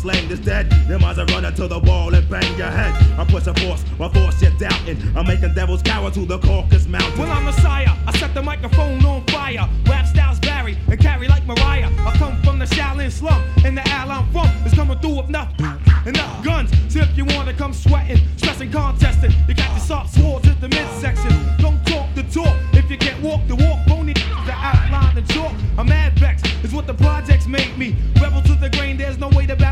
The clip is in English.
slang is dead. Them eyes are running to the wall and bang your head. I push a force, my force you're doubting. I'm making devils cower to the Caucasus Mountain. Well, I'm Messiah, I set the microphone on fire. Rap styles vary and carry like Mariah. I come from the Shaolin slum, and the al I'm from is coming through with enough guns. So if you wanna come sweating, stressing, contesting, you got the soft sword